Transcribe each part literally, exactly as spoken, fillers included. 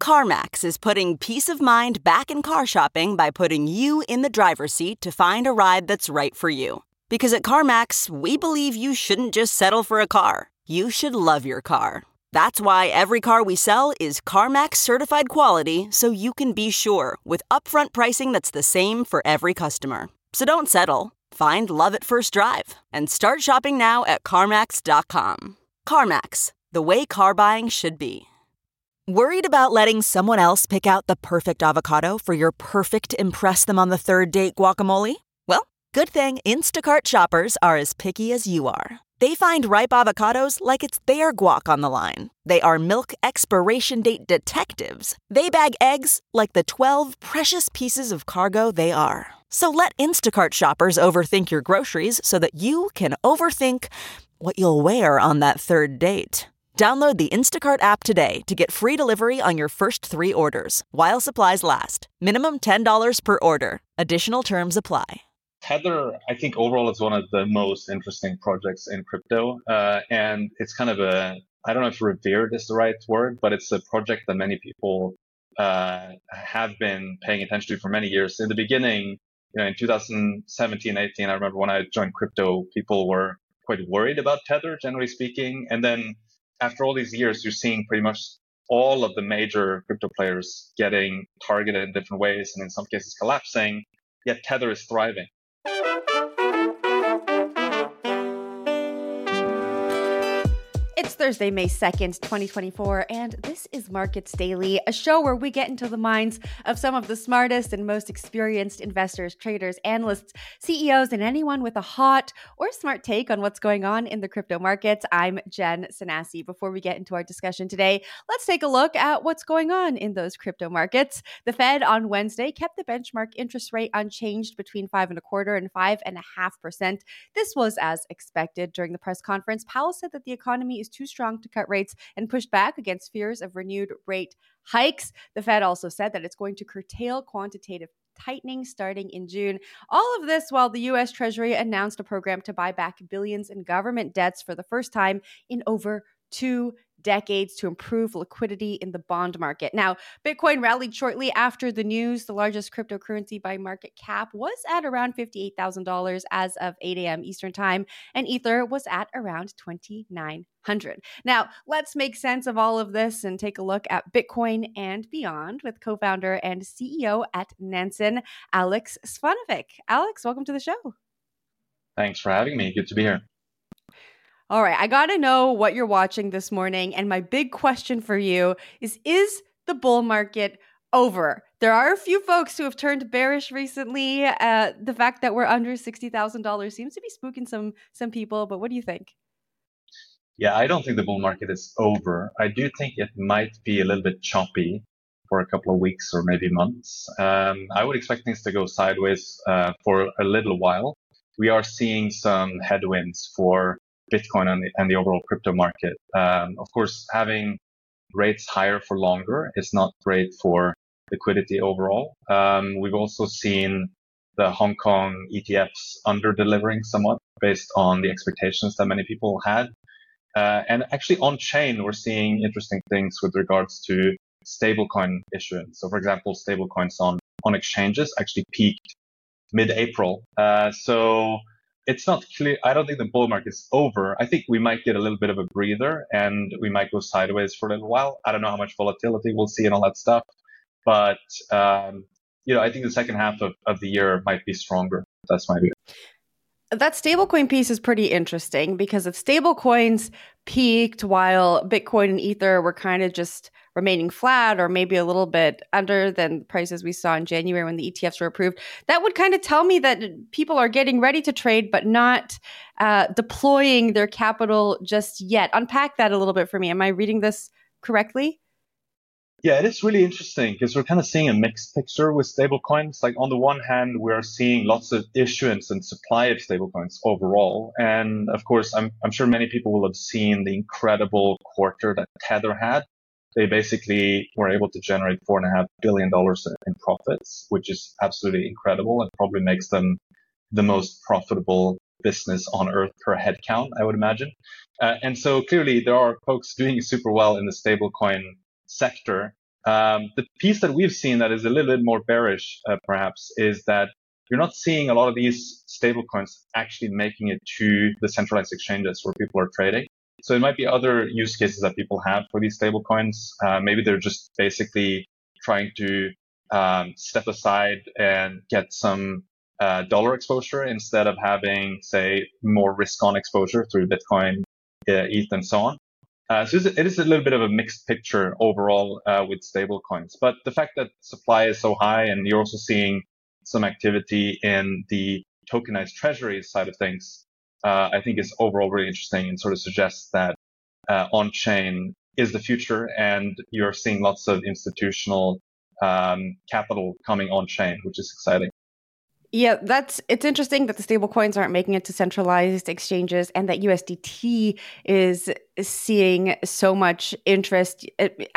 CarMax is putting peace of mind back in car shopping by putting you in the driver's seat to find a ride that's right for you. Because at CarMax, we believe you shouldn't just settle for a car. You should love your car. That's why every car we sell is CarMax certified quality, so you can be sure with upfront pricing that's the same for every customer. So don't settle. Find love at first drive and start shopping now at CarMax dot com. CarMax, the way car buying should be. Worried about letting someone else pick out the perfect avocado for your perfect impress them on the third date guacamole? Well, good thing Instacart shoppers are as picky as you are. They find ripe avocados like it's their guac on the line. They are milk expiration date detectives. They bag eggs like the twelve precious pieces of cargo they are. So let Instacart shoppers overthink your groceries so that you can overthink what you'll wear on that third date. Download the Instacart app today to get free delivery on your first three orders, while supplies last. Minimum ten dollars per order. Additional terms apply. Tether, I think overall is one of the most interesting projects in crypto. Uh, and it's kind of a, I don't know if revered is the right word, but it's a project that many people uh, have been paying attention to for many years. In the beginning, you know, in two thousand seventeen, eighteen, I remember when I joined crypto, people were quite worried about Tether, generally speaking. And then after all these years, you're seeing pretty much all of the major crypto players getting targeted in different ways and in some cases collapsing, yet Tether is thriving. It's Thursday, May second, twenty twenty-four, and this is Markets Daily, a show where we get into the minds of some of the smartest and most experienced investors, traders, analysts, C E Os, and anyone with a hot or smart take on what's going on in the crypto markets. I'm Jen Sanasi. Before we get into our discussion today, let's take a look at what's going on in those crypto markets. The Fed on Wednesday kept the benchmark interest rate unchanged between five and a quarter and five and a half percent. This was as expected. During the press conference, Powell said that the economy is too strong to cut rates and pushed back against fears of renewed rate hikes. The Fed also said that it's going to curtail quantitative tightening starting in June. All of this while the U S Treasury announced a program to buy back billions in government debts for the first time in over two decades to improve liquidity in the bond market. Now, Bitcoin rallied shortly after the news. The largest cryptocurrency by market cap was at around fifty-eight thousand dollars as of eight a.m. Eastern time, and Ether was at around twenty-nine hundred. Now, let's make sense of all of this and take a look at Bitcoin and beyond with co-founder and C E O at Nansen, Alex Svanovic. Alex, welcome to the show. Thanks for having me. Good to be here. All right, I got to know what you're watching this morning. And my big question for you is, is the bull market over? There are a few folks who have turned bearish recently. Uh, the fact that we're under sixty thousand dollars seems to be spooking some some people. But what do you think? Yeah, I don't think the bull market is over. I do think it might be a little bit choppy for a couple of weeks or maybe months. Um, I would expect things to go sideways uh, for a little while. We are seeing some headwinds for Bitcoin and the, and the overall crypto market. Um, of course, having rates higher for longer is not great for liquidity overall. Um, we've also seen the Hong Kong E T Fs under delivering somewhat based on the expectations that many people had. Uh, and actually on chain, we're seeing interesting things with regards to stablecoin issuance. So for example, stablecoins on, on exchanges actually peaked mid-April. Uh, so it's not clear. I don't think the bull market is over. I think we might get a little bit of a breather and we might go sideways for a little while. I don't know how much volatility we'll see and all that stuff. But, um, you know, I think the second half of, of the year might be stronger. That's my view. That stablecoin piece is pretty interesting because if stablecoins peaked while Bitcoin and Ether were kind of just remaining flat or maybe a little bit under than the prices we saw in January when the E T Fs were approved, that would kind of tell me that people are getting ready to trade but not uh, deploying their capital just yet. Unpack that a little bit for me. Am I reading this correctly? Yeah, it is really interesting because we're kind of seeing a mixed picture with stablecoins. Like on the one hand, we're seeing lots of issuance and supply of stablecoins overall. And of course, I'm, I'm sure many people will have seen the incredible quarter that Tether had. They basically were able to generate four and a half billion dollars in profits, which is absolutely incredible and probably makes them the most profitable business on earth per head count, I would imagine. Uh, and so clearly there are folks doing super well in the stablecoin sector. Um, the piece that we've seen that is a little bit more bearish, uh, perhaps, is that you're not seeing a lot of these stablecoins actually making it to the centralized exchanges where people are trading. So it might be other use cases that people have for these stablecoins. Uh, maybe they're just basically trying to um, step aside and get some uh, dollar exposure instead of having, say, more risk-on exposure through Bitcoin, uh, E T H, and so on. Uh, so it is a little bit of a mixed picture overall uh, with stablecoins. But the fact that supply is so high, and you're also seeing some activity in the tokenized treasuries side of things, uh, I think is overall really interesting and sort of suggests that uh, on-chain is the future, and you're seeing lots of institutional um, capital coming on-chain, which is exciting. Yeah, that's it's interesting that the stable coins aren't making it to centralized exchanges and that U S D T is seeing so much interest.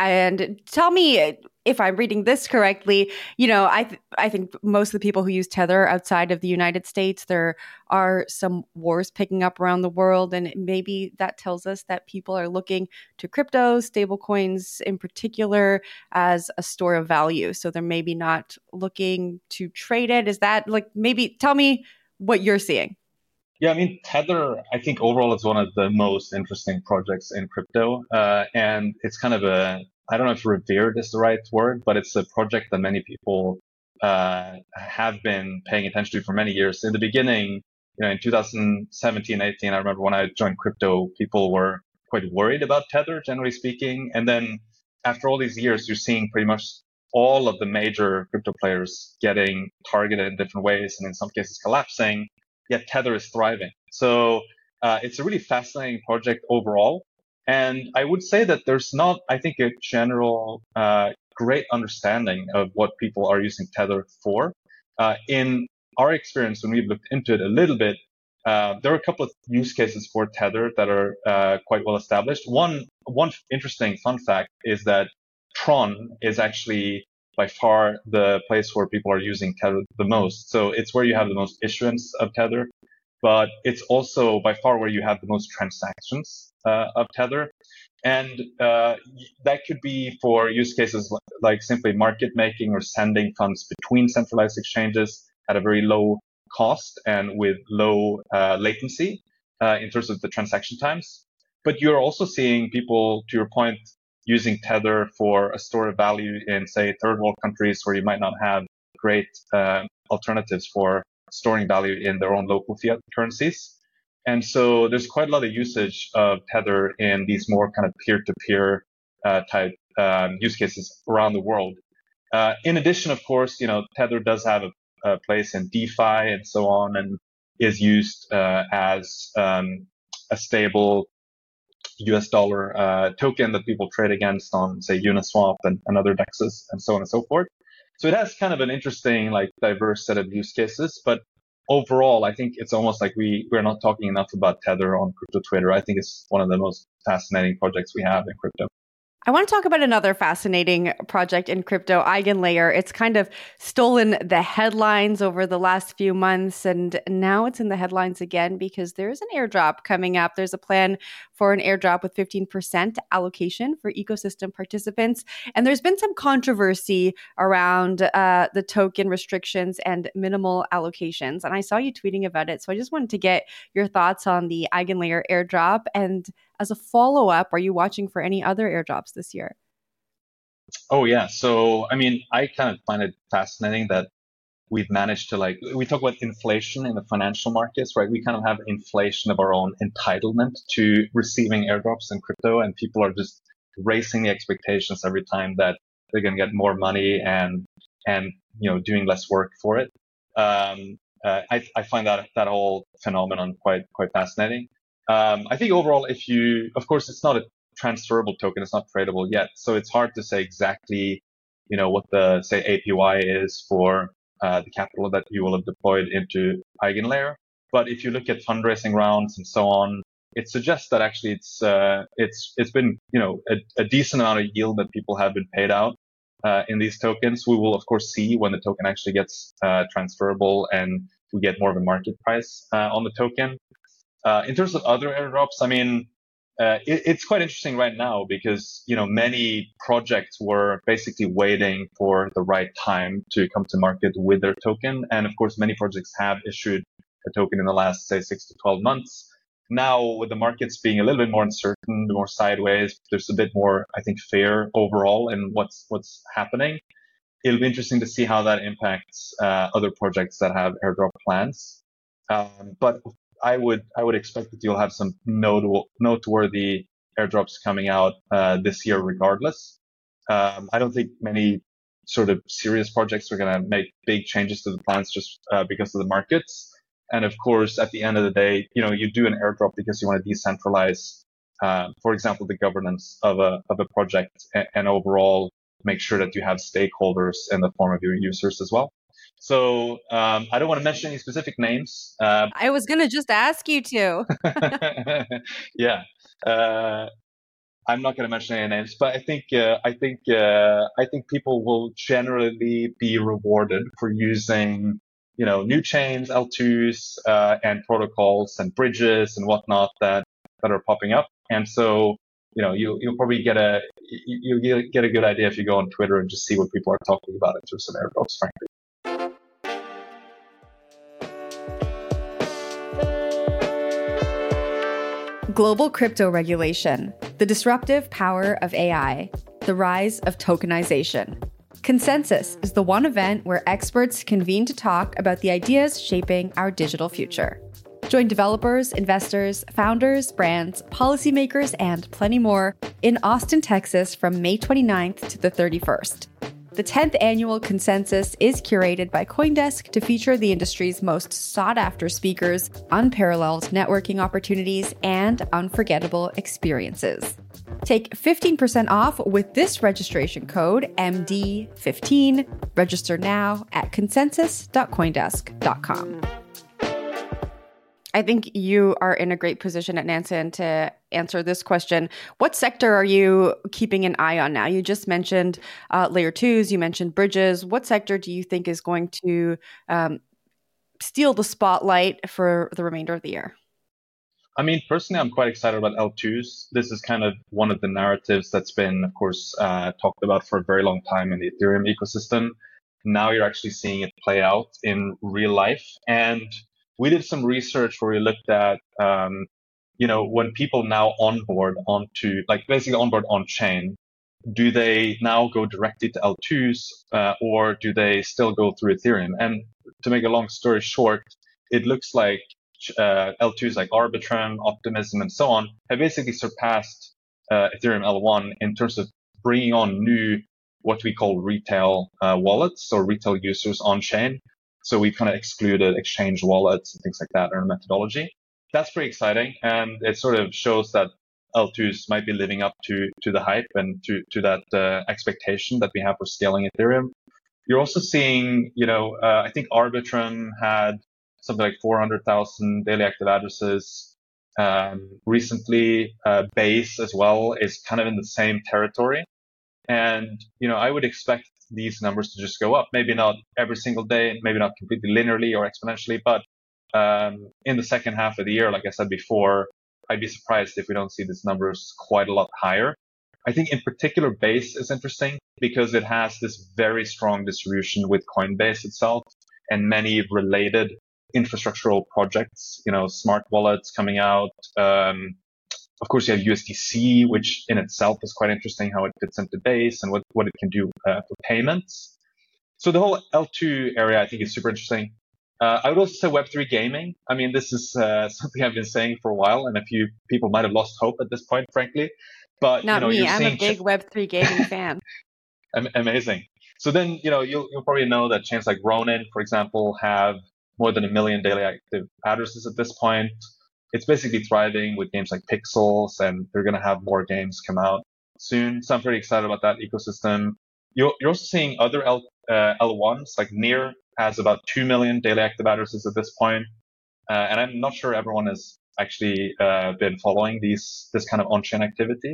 And tell me if I'm reading this correctly, you know, I th- I think most of the people who use Tether outside of the United States, there are some wars picking up around the world, and maybe that tells us that people are looking to crypto, stable coins in particular, as a store of value. So they're maybe not looking to trade it. Is that like, maybe tell me what you're seeing? Yeah, I mean, Tether, I think overall it's one of the most interesting projects in crypto. Uh, and it's kind of a, I don't know if revered is the right word, but it's a project that many people uh, have been paying attention to for many years. In the beginning, you know, in two thousand seventeen, eighteen, I remember when I joined crypto, people were quite worried about Tether, generally speaking. And then after all these years, you're seeing pretty much all of the major crypto players getting targeted in different ways, and in some cases collapsing. Yet Tether is thriving. So uh, it's a really fascinating project overall. And I would say that there's not, I think, a general uh, great understanding of what people are using Tether for. Uh, in our experience, when we've looked into it a little bit, uh, there are a couple of use cases for Tether that are uh, quite well established. One, one interesting fun fact is that Tron is actually by far the place where people are using Tether the most. So it's where you have the most issuance of Tether, but it's also by far where you have the most transactions uh, of Tether. And uh, that could be for use cases like, like simply market making or sending funds between centralized exchanges at a very low cost and with low uh, latency uh, in terms of the transaction times. But you're also seeing people, to your point, using Tether for a store of value in, say, third world countries where you might not have great uh, alternatives for storing value in their own local fiat currencies. And so there's quite a lot of usage of Tether in these more kind of peer-to-peer uh, type um, use cases around the world. Uh, in addition, of course, you know, Tether does have a, a place in DeFi and so on, and is used uh, as um, a stable U S dollar uh, token that people trade against on, say, Uniswap and, and other D E Xs and so on and so forth. So it has kind of an interesting, like, diverse set of use cases. But overall, I think it's almost like we, we're not talking enough about Tether on Crypto Twitter. I think it's one of the most fascinating projects we have in crypto. I want to talk about another fascinating project in crypto, EigenLayer. It's kind of stolen the headlines over the last few months, and now it's in the headlines again because there's an airdrop coming up. There's a plan for an airdrop with fifteen percent allocation for ecosystem participants. And there's been some controversy around uh, the token restrictions and minimal allocations. And I saw you tweeting about it. So I just wanted to get your thoughts on the EigenLayer airdrop. And as a follow-up, are you watching for any other airdrops this year? Oh, yeah. So, I mean, I kind of find it fascinating that we've managed to, like, we talk about inflation in the financial markets, right? We kind of have inflation of our own entitlement to receiving airdrops in crypto, and people are just raising the expectations every time that they're going to get more money and, and, you know, doing less work for it. Um, uh, I, I find that, that whole phenomenon quite, quite fascinating. Um, I think overall, if you, of course, it's not a transferable token, it's not tradable yet. So it's hard to say exactly, you know, what the, say, A P Y is for uh, the capital that you will have deployed into EigenLayer. But if you look at fundraising rounds and so on, it suggests that actually it's, uh, it's, it's been, you know, a, a decent amount of yield that people have been paid out uh, in these tokens. We will, of course, see when the token actually gets uh, transferable and we get more of a market price uh, on the token. Uh, in terms of other airdrops, I mean, uh, it, it's quite interesting right now because, you know, many projects were basically waiting for the right time to come to market with their token. And of course, many projects have issued a token in the last, say, six to twelve months. Now, with the markets being a little bit more uncertain, more sideways, there's a bit more, I think, fear overall in what's what's happening. It'll be interesting to see how that impacts uh, other projects that have airdrop plans. Um, but I would I would expect that you'll have some notable, noteworthy airdrops coming out uh, this year, regardless. Um, I don't think many sort of serious projects are going to make big changes to the plans just uh, because of the markets. And of course, at the end of the day, you know, you do an airdrop because you want to decentralize, uh, for example, the governance of a of a project, and, and overall make sure that you have stakeholders in the form of your users as well. So um, I don't want to mention any specific names. Uh, I was going to just ask you to. yeah, uh, I'm not going to mention any names, but I think uh, I think uh, I think people will generally be rewarded for using, you know, new chains, L twos, uh, and protocols and bridges and whatnot that that are popping up. And so, you know, you you'll probably get a you you get a good idea if you go on Twitter and just see what people are talking about in terms of airdrops, frankly. Global crypto regulation, the disruptive power of A I, the rise of tokenization. Consensus is the one event where experts convene to talk about the ideas shaping our digital future. Join developers, investors, founders, brands, policymakers, and plenty more in Austin, Texas from May twenty-ninth to the thirty-first. The tenth annual Consensus is curated by CoinDesk to feature the industry's most sought-after speakers, unparalleled networking opportunities, and unforgettable experiences. Take fifteen percent off with this registration code M D fifteen. Register now at consensus dot coindesk dot com. I think you are in a great position at Nansen to answer this question. What sector are you keeping an eye on now? You just mentioned uh, layer twos, you mentioned bridges. What sector do you think is going to um, steal the spotlight for the remainder of the year? I mean, personally, I'm quite excited about L twos. This is kind of one of the narratives that's been, of course, uh, talked about for a very long time in the Ethereum ecosystem. Now you're actually seeing it play out in real life. And we did some research where we looked at, um, you know, when people now onboard onto, like basically onboard on chain, do they now go directly to L twos uh, or do they still go through Ethereum? And to make a long story short, it looks like uh, L twos like Arbitrum, Optimism, and so on have basically surpassed uh, Ethereum L one in terms of bringing on new, what we call retail uh, wallets or retail users on chain. So we kind of excluded exchange wallets and things like that in our methodology. That's pretty exciting. And it sort of shows that L twos might be living up to, to the hype and to, to that uh, expectation that we have for scaling Ethereum. You're also seeing, you know, uh, I think Arbitrum had something like four hundred thousand daily active addresses. Um, recently, uh, Base as well is kind of in the same territory. And, you know, I would expect these numbers to just go up. Maybe not every single day, maybe not completely linearly or exponentially, but um, in the second half of the year, like I said before, I'd be surprised if we don't see these numbers quite a lot higher. I think in particular, Base is interesting because it has this very strong distribution with Coinbase itself and many related infrastructural projects, you know, smart wallets coming out. Um, Of course, you have U S D C, which in itself is quite interesting how it fits into Base and what, what it can do uh, for payments. So the whole L two area, I think, is super interesting. Uh, I would also say Web three gaming. I mean, this is uh, something I've been saying for a while, and a few people might have lost hope at this point, frankly. But Not you know, me. you're I'm seeing a big Web three gaming fan. Amazing. So then, you know, you'll, you'll probably know that chains like Ronin, for example, have more than a million daily active addresses at this point. It's basically thriving with games like Pixels, and they're going to have more games come out soon. So I'm pretty excited about that ecosystem. You're, you're also seeing other L, uh, L ones, like Near has about two million daily active addresses at this point. Uh, and I'm not sure everyone has actually uh, been following these this kind of on-chain activity.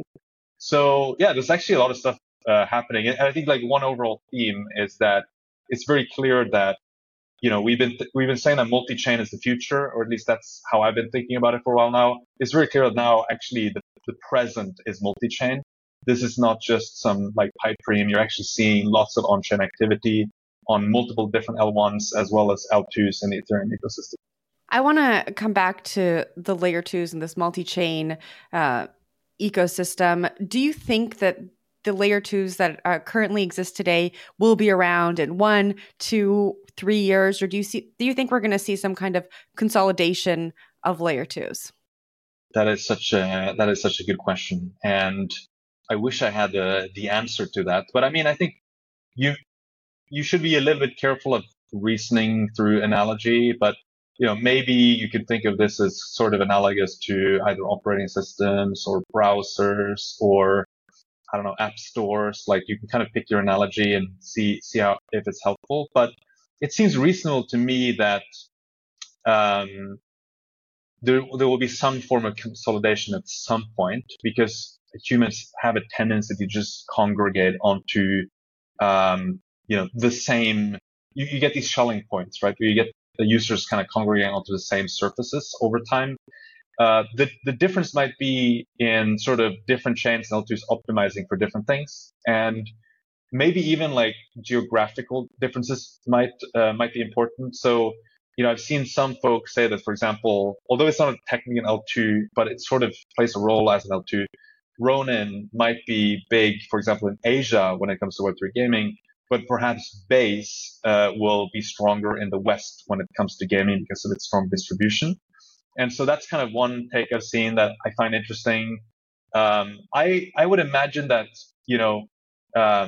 So yeah, there's actually a lot of stuff uh, happening. And I think like one overall theme is that it's very clear that, you know, we've been th- we've been saying that multi-chain is the future, or at least that's how I've been thinking about it for a while now. It's very clear that now actually the the present is multi-chain. This is not just some like pipe dream. You're actually seeing lots of on-chain activity on multiple different L ones as well as L twos in the Ethereum ecosystem. I want to come back to the layer twos and this multi-chain uh, ecosystem. Do you think that the layer twos that uh, currently exist today will be around in one, two, three years, or do you see? Do you think we're going to see some kind of consolidation of layer twos? That is such a that is such a good question, and I wish I had the the answer to that. But I mean, I think you you should be a little bit careful of reasoning through analogy. But you know, maybe you could think of this as sort of analogous to either operating systems or browsers or I don't know, app stores. Like you can kind of pick your analogy and see see how if it's helpful. But it seems reasonable to me that um, there there will be some form of consolidation at some point because humans have a tendency to just congregate onto um, you know the same. You, you get these shelling points, right? Where you get the users kind of congregating onto the same surfaces over time. Uh, the, the difference might be in sort of different chains and L twos optimizing for different things. And maybe even like geographical differences might, uh, might be important. So, you know, I've seen some folks say that, for example, although it's not technically an L two, but it sort of plays a role as an L two, Ronin might be big, for example, in Asia when it comes to Web three gaming, but perhaps Base, uh, will be stronger in the West when it comes to gaming because of its strong distribution. And so that's kind of one take I've seen that I find interesting. Um, I I would imagine that, you know, um,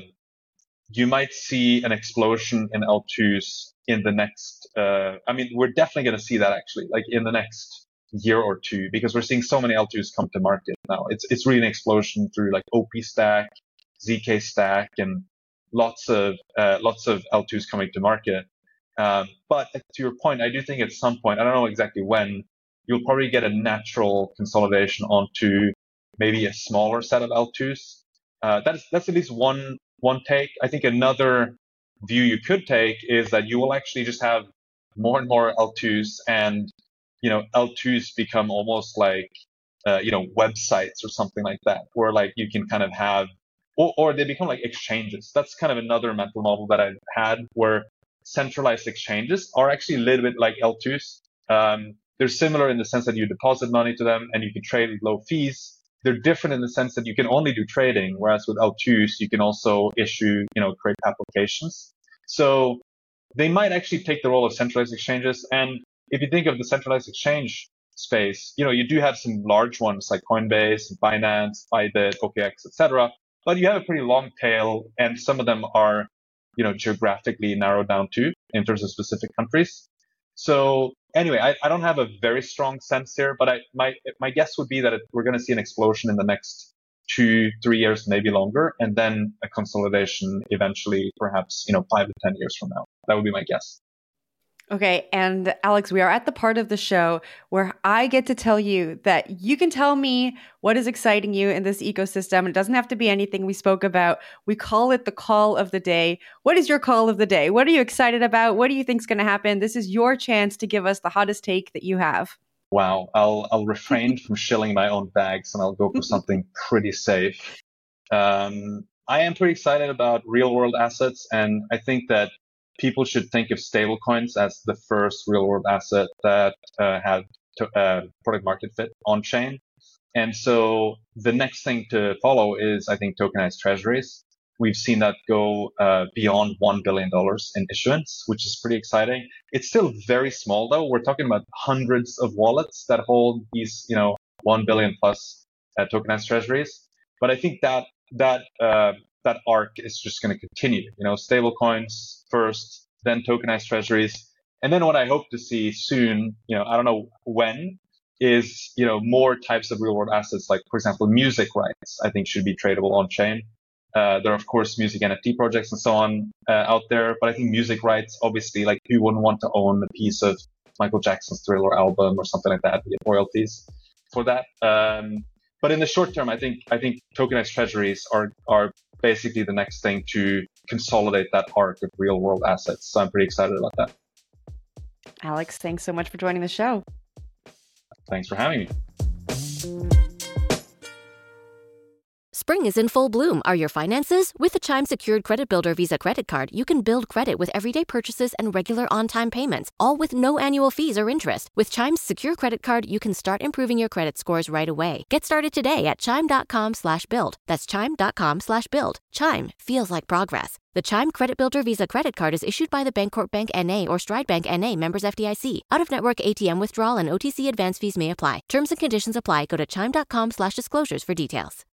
you might see an explosion in L twos in the next, uh, I mean, we're definitely going to see that actually, like in the next year or two, because we're seeing so many L twos come to market now. It's it's really an explosion through like O P Stack, Z K Stack, and lots of uh, lots of L twos coming to market. Um, but to your point, I do think at some point, I don't know exactly when, you'll probably get a natural consolidation onto maybe a smaller set of L twos. Uh, that's that's at least one one take. I think another view you could take is that you will actually just have more and more L twos, and you know L twos become almost like uh, you know websites or something like that, where like you can kind of have, or, or they become like exchanges. That's kind of another mental model that I've had, where centralized exchanges are actually a little bit like L twos. Um, They're similar in the sense that you deposit money to them and you can trade with low fees. They're different in the sense that you can only do trading, whereas with L twos, you can also issue, you know, create applications. So they might actually take the role of centralized exchanges. And if you think of the centralized exchange space, you know, you do have some large ones like Coinbase, Binance, Bybit, O K X, et cetera. But you have a pretty long tail, and some of them are, you know, geographically narrowed down to in terms of specific countries. So anyway, I, I don't have a very strong sense here, but I, my my guess would be that it, we're going to see an explosion in the next two, three years, maybe longer, and then a consolidation eventually, perhaps you know five to ten years from now. That would be my guess. Okay, and Alex, we are at the part of the show where I get to tell you that you can tell me what is exciting you in this ecosystem. It doesn't have to be anything we spoke about. We call it the call of the day. What is your call of the day? What are you excited about? What do you think is going to happen? This is your chance to give us the hottest take that you have. Wow, I'll I'll refrain from shilling my own bags and I'll go for something pretty safe. Um, I am pretty excited about real world assets, and I think that people should think of stablecoins as the first real world asset that uh, had to, uh, product market fit on chain. And so the next thing to follow is, I think, tokenized treasuries. We've seen that go uh, beyond one billion dollars in issuance, which is pretty exciting. It's still very small, though. We're talking about hundreds of wallets that hold these, you know, one billion plus uh, tokenized treasuries. But I think that that uh, that arc is just going to continue. You know, stable coins first, then tokenized treasuries. And then what I hope to see soon, you know, I don't know when, is, you know, more types of real world assets, like, for example, music rights, I think should be tradable on chain. Uh, there are, of course, music N F T projects and so on uh, out there. But I think music rights, obviously, like, who wouldn't want to own a piece of Michael Jackson's Thriller album or something like that, get royalties for that. Um, but in the short term, I think I think tokenized treasuries are are basically the next thing to consolidate that arc of real world assets. So I'm pretty excited about that. Alex, thanks so much for joining the show. Thanks for having me. Spring is in full bloom. Are your finances? With the Chime Secured Credit Builder Visa Credit Card, you can build credit with everyday purchases and regular on-time payments, all with no annual fees or interest. With Chime's Secure Credit Card, you can start improving your credit scores right away. Get started today at chime.com slash build. That's chime.com slash build. Chime feels like progress. The Chime Credit Builder Visa Credit Card is issued by the Bancorp Bank N A or Stride Bank N A, members F D I C. Out-of-network A T M withdrawal and O T C advance fees may apply. Terms and conditions apply. Go to chime.com slash disclosures for details.